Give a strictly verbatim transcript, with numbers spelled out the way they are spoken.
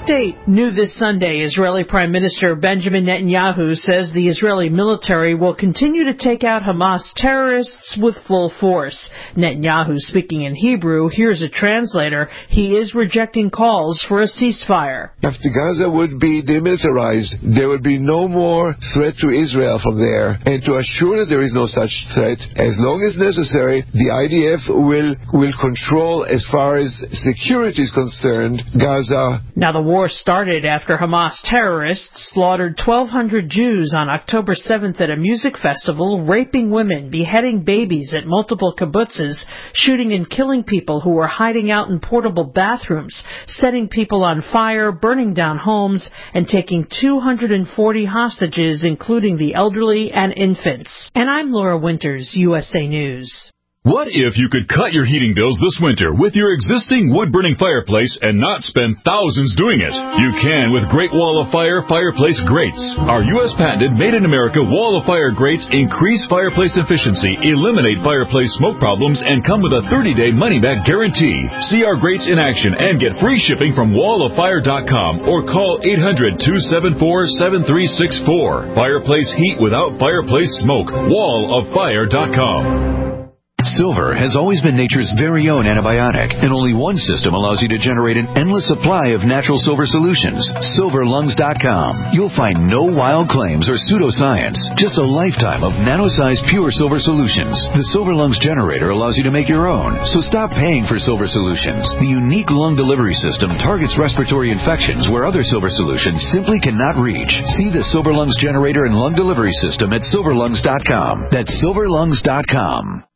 update. New this Sunday, Israeli Prime Minister Benjamin Netanyahu says the Israeli military will continue to take out Hamas terrorists with full force. Netanyahu, speaking in Hebrew, here's a translator. He is rejecting calls for a ceasefire. After Gaza would be demilitarized, there would be no more threat to Israel from there. And to assure that there is no such threat, as long as necessary, the I D F will, will control, as far as security is concerned, Gaza. Now, the war started after Hamas terrorists slaughtered twelve hundred Jews on October seventh at a music festival, raping women, beheading babies at multiple kibbutzes, shooting and killing people who were hiding out in portable bathrooms, setting people on fire, burning down homes, and taking two hundred forty hostages, including the elderly and infants. And I'm Laura Winters, U S A News. What if you could cut your heating bills this winter with your existing wood-burning fireplace and not spend thousands doing it? You can with Great Wall of Fire fireplace grates. Our U S patented made-in-America Wall of Fire grates increase fireplace efficiency, eliminate fireplace smoke problems, and come with a thirty-day money-back guarantee. See our grates in action and get free shipping from wall of fire dot com or call eight hundred, two seven four, seven three six four. Fireplace heat without fireplace smoke. wall of fire dot com. Silver has always been nature's very own antibiotic, and only one system allows you to generate an endless supply of natural silver solutions. silver lungs dot com. You'll find no wild claims or pseudoscience, just a lifetime of nano-sized pure silver solutions. The Silver Lungs generator allows you to make your own, so stop paying for silver solutions. The unique lung delivery system targets respiratory infections where other silver solutions simply cannot reach. See the Silver Lungs generator and lung delivery system at silver lungs dot com. That's silver lungs dot com.